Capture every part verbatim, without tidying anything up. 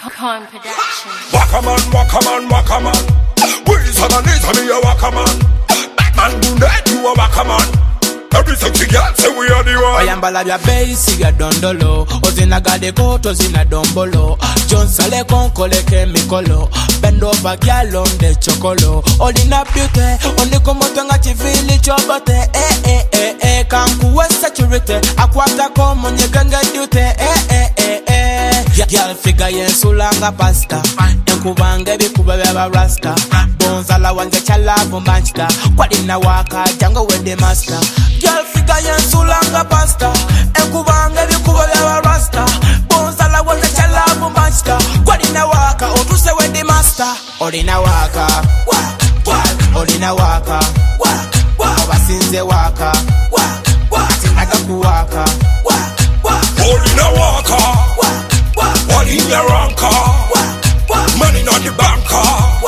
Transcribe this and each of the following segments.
Coin Production. Wakaman, Wakaman, Wakaman. Wheels on the knees, me a Wakaman. Batman, do that, you a Wakaman. Every sexy girl say we are the one. Oyambala bya bass ya dondolo. Ozina gade koto zina dombolo. John Sale konkole kemikolo. Bend over girl on the chocolo. Olina beauty. Oni komoto nga chivili chobote. Eh eh eh eh. Kankuwe security. Akwata komo nyegenge duty. Eh eh eh eh. Girl figure yen sulanga pasta. Enkubange bikuba beba rasta. Bonzala wanze chalavu manchita. Kwadina waka jango we the master. Girl figure yen sulanga pasta. Enkubange bikuba beba rasta. Bonzala wanze chalavu manchita. Kwadina waka otuse we the master. Olina waka Olina waka Obasinze waka Atinaka kuwaka Olina waka Olina ranka Money on the banker.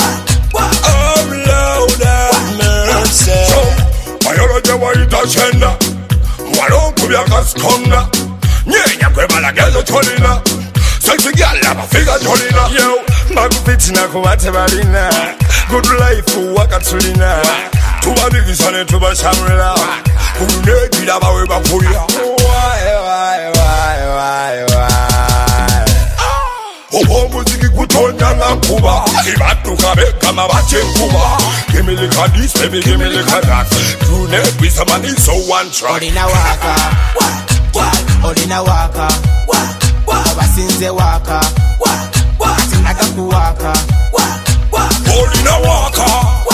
Oh Lord have mercy. So biology wa itagenda Mwalonkubi akasikonda Nyenya kwebala gezo cholina Sexy girl abafiga cholina Yo Makupitina kuwate balina Good life wakatulina Tubabigisane tubashamrila Kunegira bawe bakuya Why, why, why, why, why Obo muziki kutonya nga kuba Ibatuka beka mabache kuba Give me like a this, baby, give me like a that You need with somebody so one track Olina waka Olina waka Obasinze waka Atinaka kuwaka Olina waka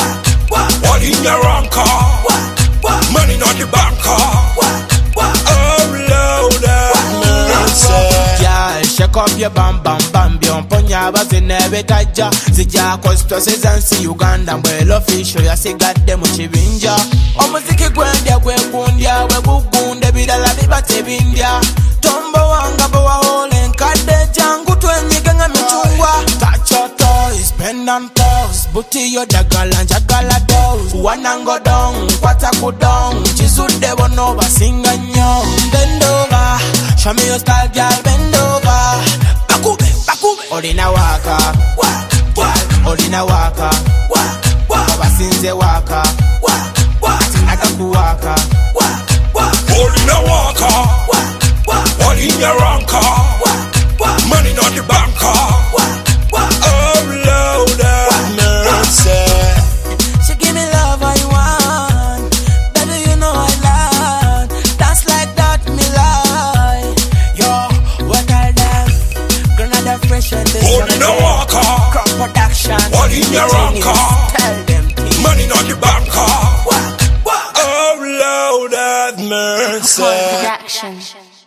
Olina ranka Money not the banker. Oh Lord have mercy. Girl, shake up your bam bam bam. Bion ponya bazi nebe taja. Sija kosto sezansi Uganda. Mwelo fisho ya sigade muchibinja. Omuziki gwendya kwe kundya. We gugunde bidala bibate bindya. Tombo wanga bawa hole nkade jangu twenye nga michungwa. Touch your toys, pen and toes. Buti yo jagala jagala does. Wanango dong, kwata kudong. Chisude wono basinga nyo. Bend over, show me your style girl, bend over. Bakube, bakube. Olina waka, Olina waka, Obasinze waka, Atinaka kuwaka. Olina waka, Olina ranka, money not the banker. Oh Lord have mercy. She give me love I want, baby you know I love. Dance like that me lie. Yo, what are them? Granada fresh and this Olina waka, Crop production. Olina ranka, Tell them please. money not the banker. Oh Lord have mercy. Coin Production.